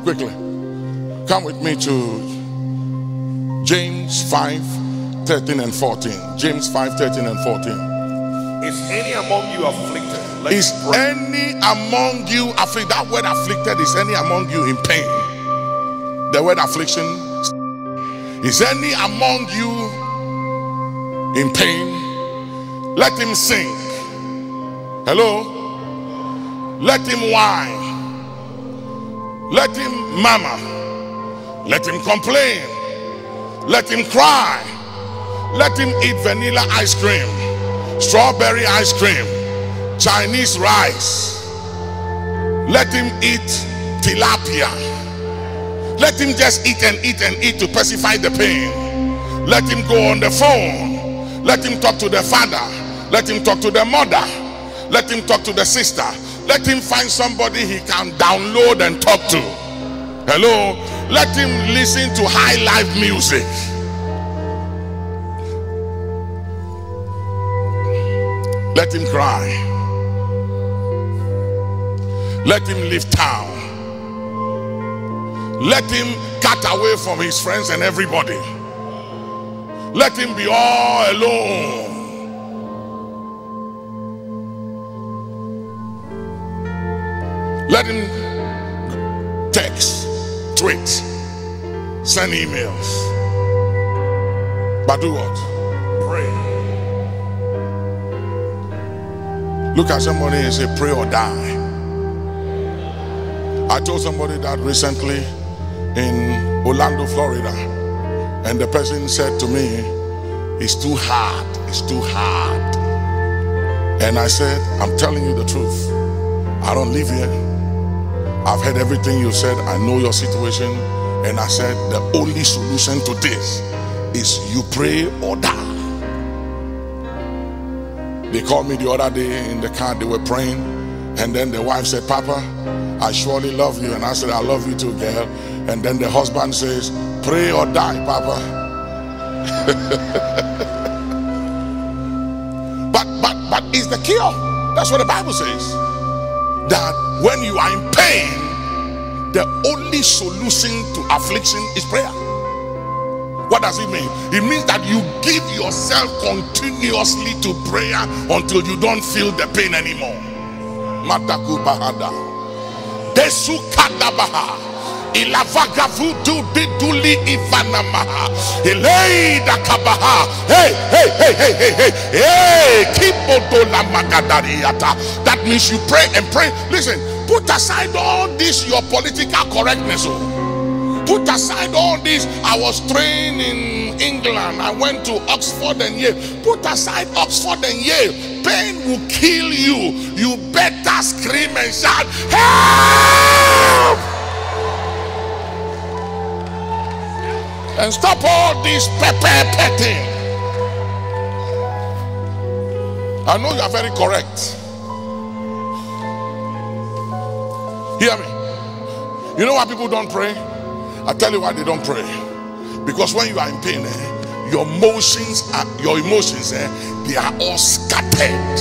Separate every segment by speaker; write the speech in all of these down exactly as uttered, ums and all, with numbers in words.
Speaker 1: quickly. Come with me to James five, thirteen and fourteen. James five, thirteen and fourteen.
Speaker 2: Is any among you afflicted? Let
Speaker 1: Is any among you afflicted? That word afflicted is any among you in pain. The word affliction. Is any among you in pain? Let him sing. Hello? Let him whine. Let him murmur. Let him complain. Let him cry. Let him eat vanilla ice cream, strawberry ice cream, Chinese rice. Let him eat tilapia. Let him just eat and eat and eat to pacify the pain. Let him go on the phone. Let him talk to the father. Let him talk to the mother. Let him talk to the sister. Let him find somebody he can download and talk to. Hello? Let him listen to high life music. Let him cry. Let him leave town. Let him cut away from his friends and everybody. Let him be all alone. Let him text, tweet, send emails. But do what? Pray. Look at somebody and say, pray or die. I told somebody that recently in Orlando, Florida, and the person said to me, it's too hard, it's too hard. And I said, I'm telling you the truth. I don't live here. I've heard everything you said. I know your situation. And I said, the only solution to this is you pray or die. They called me the other day in the car, they were praying. And then the wife said, Papa, I surely love you. And I said, I love you too, girl. And then the husband says, pray or die, Papa. but but but it's the cure. That's what the Bible says. That when you are in pain, the only solution to affliction is prayer. What does it mean? It means that you give yourself continuously to prayer until you don't feel the pain anymore. Mataku bahada. Desu kadabaha. Ilavagavudu diduli ivanamaha. Eleida kabaha. Hey, hey, hey, hey, hey, hey. Hey, kibodola magadariata. That means you pray and pray. Listen, put aside all this, your political correctness. Oh. Put aside all this. I was trained in England. I went to Oxford and Yale. Put aside Oxford and Yale. Pain will kill you. You better scream and shout, help! And stop all this pepper petting. I know you are very correct. Hear me. You know why people don't pray? I tell you why they don't pray. Because when you are in pain, eh, your emotions are your emotions, eh, they are all scattered.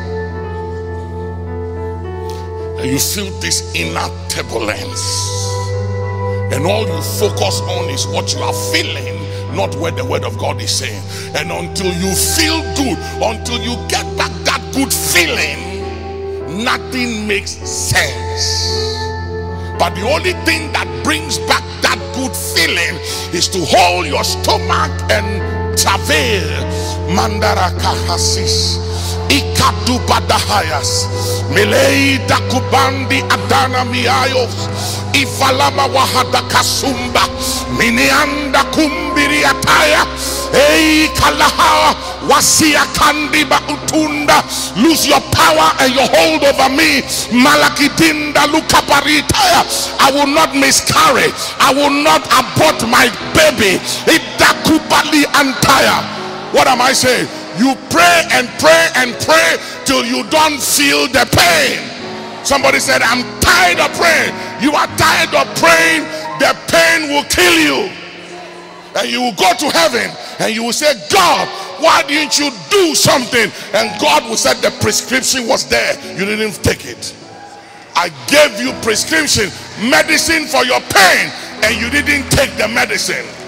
Speaker 1: And you feel this inner turbulence. And all you focus on is what you are feeling, not what the word of God is saying. And until you feel good, until you get back that good feeling, nothing makes sense. But the only thing that brings back that good feeling is to hold your stomach and travail. Mandaraka hasis. Ikadu badahayas. Mileida kubandi adana miayos. Ifalama wahada kasumba. Minianda kumbiri ataya. Ei kalaha. Wasia kandiba utunda. Lose your power and your hold over me. Malakidinda lukaparitaya. I will not miscarry. I will not abort my baby. Idakubali antaya. What am I saying? You pray and pray and pray till you don't feel the pain. Somebody said, I'm tired of praying. You are tired of praying. The pain will kill you. And you will go to heaven and you will say, God, why didn't you do something? And God will say the prescription was there. You didn't take it. I gave you prescription medicine for your pain and you didn't take the medicine.